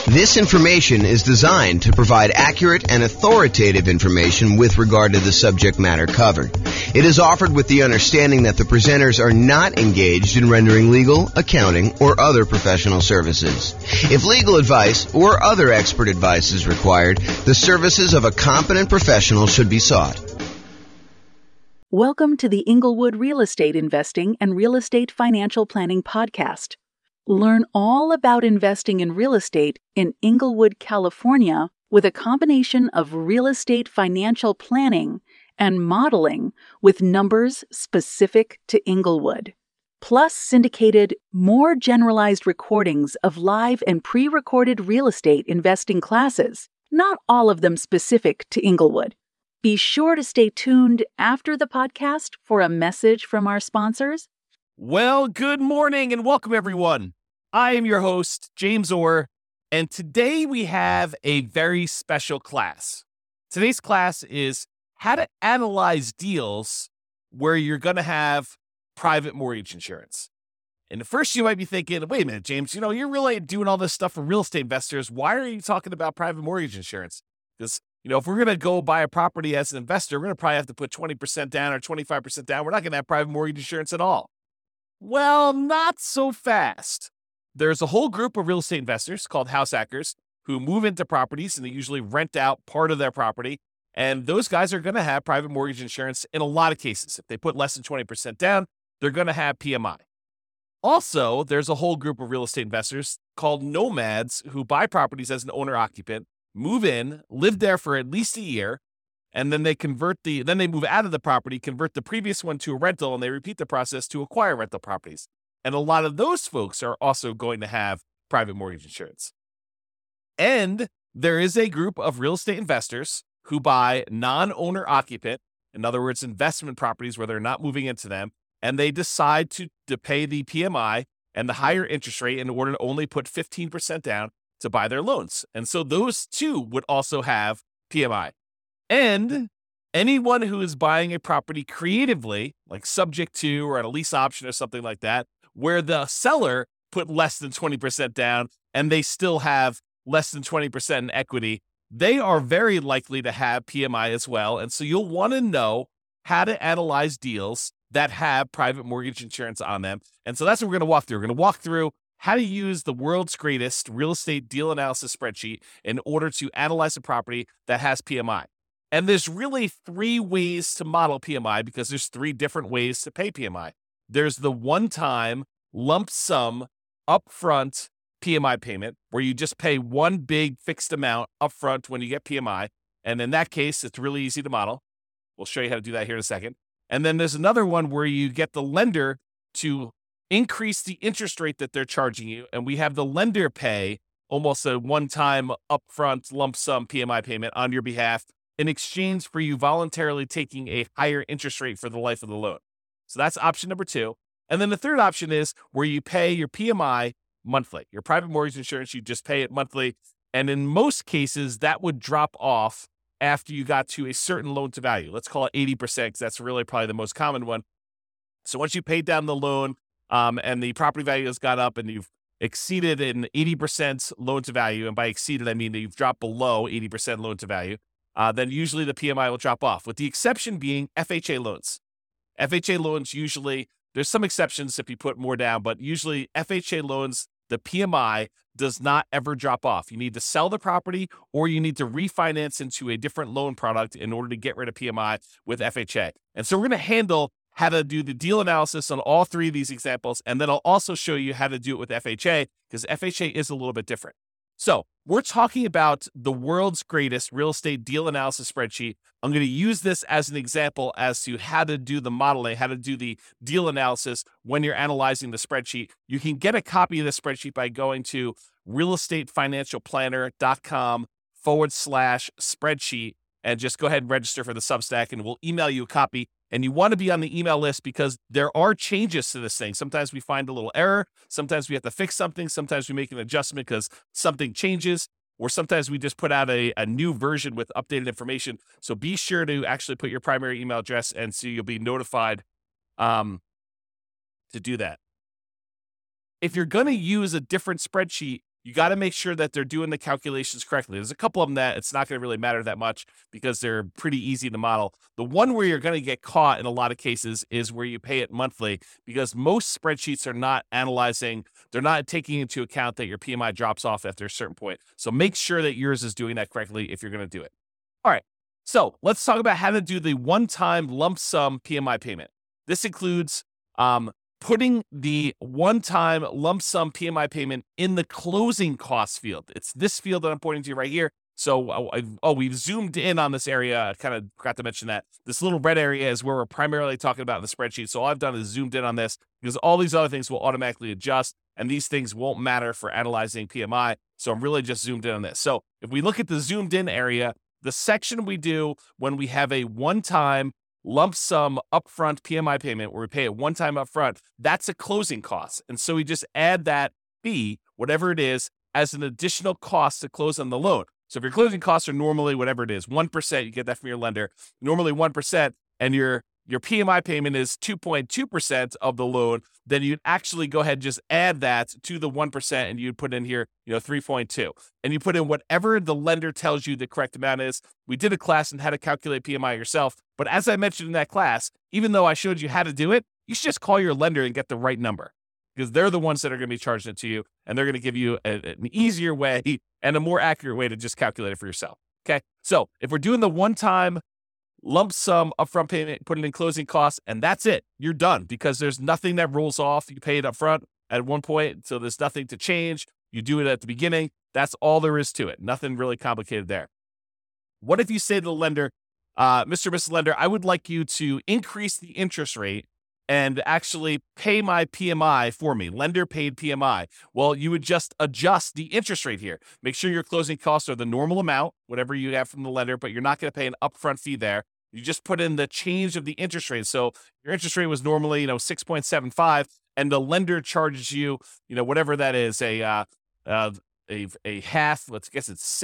This information is designed to provide accurate and authoritative information with regard to the subject matter covered. It is offered with the understanding that the presenters are not engaged in rendering legal, accounting, or other professional services. If legal advice or other expert advice is required, the services of a competent professional should be sought. Welcome to the Inglewood Real Estate Investing and Real Estate Financial Planning Podcast. Learn all about investing in real estate in Inglewood, California, with a combination of real estate financial planning and modeling with numbers specific to Inglewood, plus syndicated, more generalized recordings of live and pre-recorded real estate investing classes, not all of them specific to Inglewood. Be sure to stay tuned after the podcast for a message from our sponsors. Well, good morning and welcome, everyone. I am your host, James Orr, and today we have a very special class. Today's class is how to analyze deals where you're going to have private mortgage insurance. And at first you might be thinking, wait a minute, James, you're really doing all this stuff for real estate investors. Why are you talking about private mortgage insurance? Because, if we're going to go buy a property as an investor, we're going to probably have to put 20% down or 25% down. We're not going to have private mortgage insurance at all. Well, not so fast. There's a whole group of real estate investors called house hackers who move into properties and they usually rent out part of their property. And those guys are going to have private mortgage insurance in a lot of cases. If they put less than 20% down, they're going to have PMI. Also, there's a whole group of real estate investors called nomads who buy properties as an owner-occupant, move in, live there for at least a year, and then they move out of the property, convert the previous one to a rental, and they repeat the process to acquire rental properties. And a lot of those folks are also going to have private mortgage insurance. And there is a group of real estate investors who buy non-owner occupant, in other words, investment properties where they're not moving into them, and they decide to pay the PMI and the higher interest rate in order to only put 15% down to buy their loans. And so those two would also have PMI. And anyone who is buying a property creatively, like subject to or at a lease option or something like that, where the seller put less than 20% down and they still have less than 20% in equity, they are very likely to have PMI as well. And so you'll want to know how to analyze deals that have private mortgage insurance on them. And so that's what we're going to walk through. We're going to walk through how to use the world's greatest real estate deal analysis spreadsheet in order to analyze a property that has PMI. And there's really three ways to model PMI because there's three different ways to pay PMI. There's the one-time lump sum upfront PMI payment where you just pay one big fixed amount upfront when you get PMI. And in that case, it's really easy to model. We'll show you how to do that here in a second. And then there's another one where you get the lender to increase the interest rate that they're charging you. And we have the lender pay almost a one-time upfront lump sum PMI payment on your behalf in exchange for you voluntarily taking a higher interest rate for the life of the loan. So that's option number two. And then the third option is where you pay your PMI monthly. Your private mortgage insurance, you just pay it monthly. And in most cases, that would drop off after you got to a certain loan to value. Let's call it 80% because that's really probably the most common one. So once you paid down the loan and the property value has gone up and you've exceeded an 80% loan to value, and by exceeded, I mean that you've dropped below 80% loan to value, then usually the PMI will drop off, with the exception being FHA loans. FHA loans usually, there's some exceptions if you put more down, but usually FHA loans, the PMI does not ever drop off. You need to sell the property or you need to refinance into a different loan product in order to get rid of PMI with FHA. And so we're going to handle how to do the deal analysis on all three of these examples, and then I'll also show you how to do it with FHA because FHA is a little bit different. So we're talking about the world's greatest real estate deal analysis spreadsheet. I'm going to use this as an example as to how to do the modeling, how to do the deal analysis when you're analyzing the spreadsheet. You can get a copy of the spreadsheet by going to realestatefinancialplanner.com/spreadsheet and just go ahead and register for the Substack and we'll email you a copy. And you want to be on the email list because there are changes to this thing. Sometimes we find a little error. Sometimes we have to fix something. Sometimes we make an adjustment because something changes. Or sometimes we just put out a new version with updated information. So be sure to actually put your primary email address and so you'll be notified to do that. If you're going to use a different spreadsheet, you got to make sure that they're doing the calculations correctly. There's a couple of them that it's not going to really matter that much because they're pretty easy to model. The one where you're going to get caught in a lot of cases is where you pay it monthly, because most spreadsheets are not analyzing, they're not taking into account that your PMI drops off after a certain point. So make sure that yours is doing that correctly if you're going to do it. All right. So let's talk about how to do the one-time lump sum PMI payment. This includes putting the one-time lump sum PMI payment in the closing costs field. It's this field that I'm pointing to right here. So, we've zoomed in on this area. I kind of forgot to mention that. This little red area is where we're primarily talking about in the spreadsheet. So all I've done is zoomed in on this because all these other things will automatically adjust, and these things won't matter for analyzing PMI. So I'm really just zoomed in on this. So if we look at the zoomed in area, the section we do when we have a one-time lump sum upfront PMI payment where we pay it one time upfront, that's a closing cost. And so we just add that fee, whatever it is, as an additional cost to close on the loan. So if your closing costs are normally whatever it is, 1%, you get that from your lender, normally 1%, and your PMI payment is 2.2% of the loan, then you'd actually go ahead and just add that to the 1%, and you'd put in here, 3.2. And you put in whatever the lender tells you the correct amount is. We did a class on how to calculate PMI yourself, but as I mentioned in that class, even though I showed you how to do it, you should just call your lender and get the right number, because they're the ones that are going to be charging it to you, and they're going to give you an easier way and a more accurate way to just calculate it for yourself. Okay, so if we're doing the one-time lump sum upfront payment, put it in closing costs, and that's it, you're done, because there's nothing that rolls off. You pay it upfront at one point, so there's nothing to change. You do it at the beginning. That's all there is to it. Nothing really complicated there. What if you say to the lender, Mr. or Mrs. Lender, I would like you to increase the interest rate and actually pay my PMI for me, lender paid PMI. Well, you would just adjust the interest rate here. Make sure your closing costs are the normal amount, whatever you have from the lender, but you're not going to pay an upfront fee there. You just put in the change of the interest rate. So your interest rate was normally, 6.75, and the lender charges you, whatever that is, a half, let's guess it's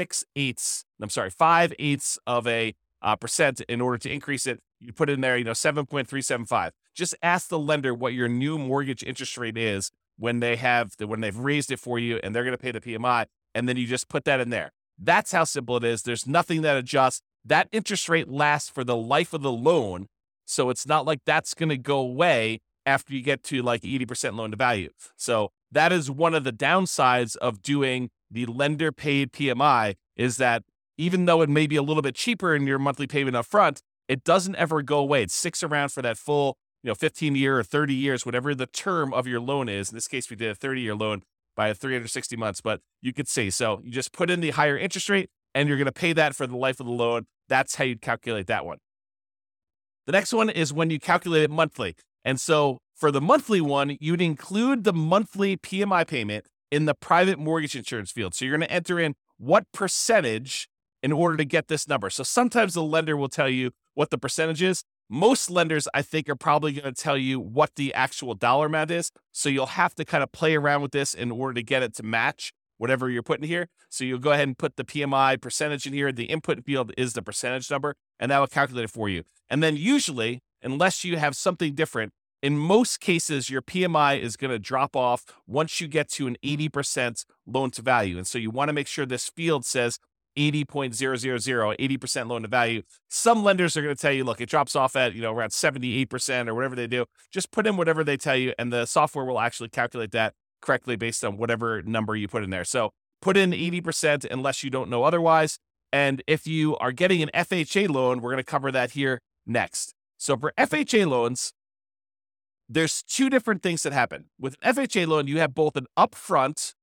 5/8 of a percent in order to increase it. You put in there, 7.375. Just ask the lender what your new mortgage interest rate is when they've raised it for you, and they're going to pay the PMI, and then you just put that in there. That's how simple it is. There's nothing that adjusts. That interest rate lasts for the life of the loan, so it's not like that's going to go away after you get to like 80% loan to value. So that is one of the downsides of doing the lender paid PMI, is that even though it may be a little bit cheaper in your monthly payment up front, it doesn't ever go away. It sticks around for that full 15-year or 30 years, whatever the term of your loan is. In this case, we did a 30-year loan by 360 months, but you could see. So you just put in the higher interest rate, and you're going to pay that for the life of the loan. That's how you'd calculate that one. The next one is when you calculate it monthly. And so for the monthly one, you'd include the monthly PMI payment in the private mortgage insurance field. So you're going to enter in what percentage in order to get this number. So sometimes the lender will tell you what the percentage is. Most lenders, I think, are probably going to tell you what the actual dollar amount is. So you'll have to kind of play around with this in order to get it to match whatever you're putting here. So you'll go ahead and put the PMI percentage in here. The input field is the percentage number, and that will calculate it for you. And then usually, unless you have something different, in most cases, your PMI is going to drop off once you get to an 80% loan to value. And so you want to make sure this field says 80.000, 80% loan to value. Some lenders are going to tell you, look, it drops off at, around 78% or whatever they do. Just put in whatever they tell you, and the software will actually calculate that correctly based on whatever number you put in there. So put in 80% unless you don't know otherwise. And if you are getting an FHA loan, we're going to cover that here next. So for FHA loans, there's two different things that happen. With an FHA loan, you have both an upfront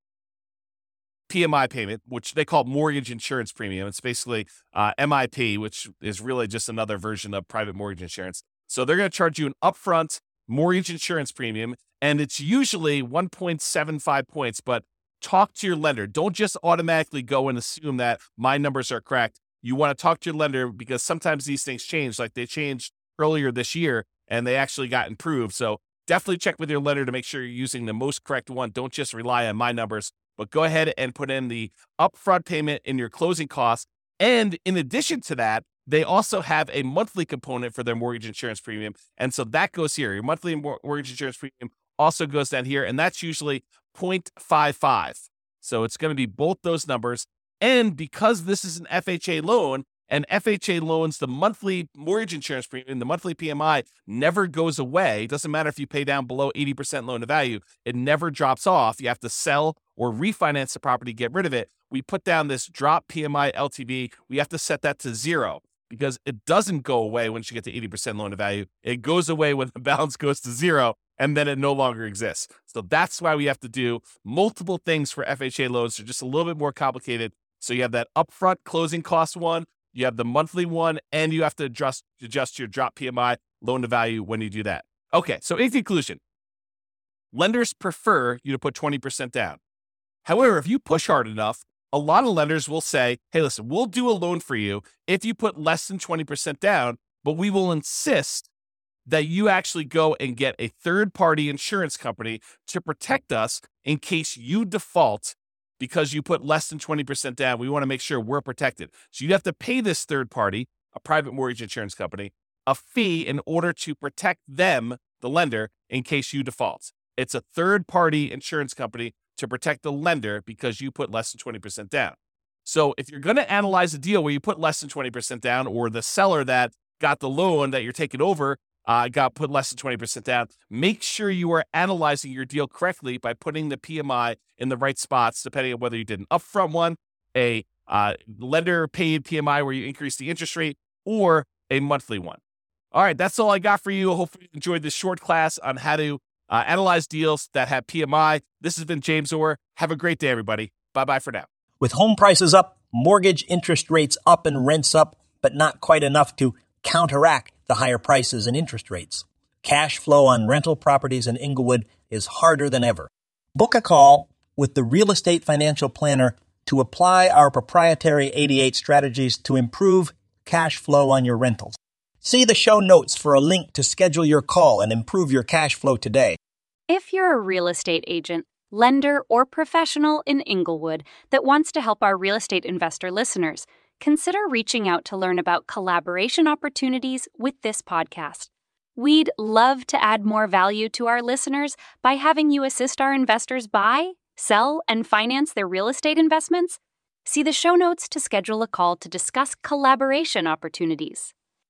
PMI payment, which they call mortgage insurance premium. It's basically MIP, which is really just another version of private mortgage insurance. So they're going to charge you an upfront mortgage insurance premium, and it's usually 1.75 points, but talk to your lender. Don't just automatically go and assume that my numbers are correct. You want to talk to your lender, because sometimes these things change, like they changed earlier this year and they actually got improved. So definitely check with your lender to make sure you're using the most correct one. Don't just rely on my numbers, but go ahead and put in the upfront payment in your closing costs. And in addition to that, they also have a monthly component for their mortgage insurance premium. And so that goes here. Your monthly mortgage insurance premium also goes down here, and that's usually 0.55. So it's going to be both those numbers. And because this is an FHA loan, and FHA loans, the monthly mortgage insurance premium, the monthly PMI never goes away. It doesn't matter if you pay down below 80% loan to value. It never drops off. You have to sell or refinance the property, get rid of it. We put down this drop PMI LTV. We have to set that to 0 because it doesn't go away once you get to 80% loan to value. It goes away when the balance goes to 0, and then it no longer exists. So that's why we have to do multiple things for FHA loans. They're just a little bit more complicated. So you have that upfront closing cost one, you have the monthly one, and you have to adjust your drop PMI loan to value when you do that. Okay, so in conclusion, lenders prefer you to put 20% down. However, if you push hard enough, a lot of lenders will say, hey, listen, we'll do a loan for you if you put less than 20% down, but we will insist that you actually go and get a third-party insurance company to protect us in case you default because you put less than 20% down. We want to make sure we're protected. So you have to pay this third party, a private mortgage insurance company, a fee in order to protect them, the lender, in case you default. It's a third-party insurance company to protect the lender because you put less than 20% down. So if you're going to analyze a deal where you put less than 20% down, or the seller that got the loan that you're taking over got put less than 20% down, make sure you are analyzing your deal correctly by putting the PMI in the right spots, depending on whether you did an upfront one, a lender paid PMI where you increase the interest rate, or a monthly one. All right, that's all I got for you. Hopefully you enjoyed this short class on how to analyze deals that have PMI. This has been James Orr. Have a great day, everybody. Bye-bye for now. With home prices up, mortgage interest rates up, and rents up, but not quite enough to counteract the higher prices and interest rates, cash flow on rental properties in Inglewood is harder than ever. Book a call with the Real Estate Financial Planner to apply our proprietary 88 strategies to improve cash flow on your rentals. See the show notes for a link to schedule your call and improve your cash flow today. If you're a real estate agent, lender, or professional in Inglewood that wants to help our real estate investor listeners, consider reaching out to learn about collaboration opportunities with this podcast. We'd love to add more value to our listeners by having you assist our investors buy, sell, and finance their real estate investments. See the show notes to schedule a call to discuss collaboration opportunities.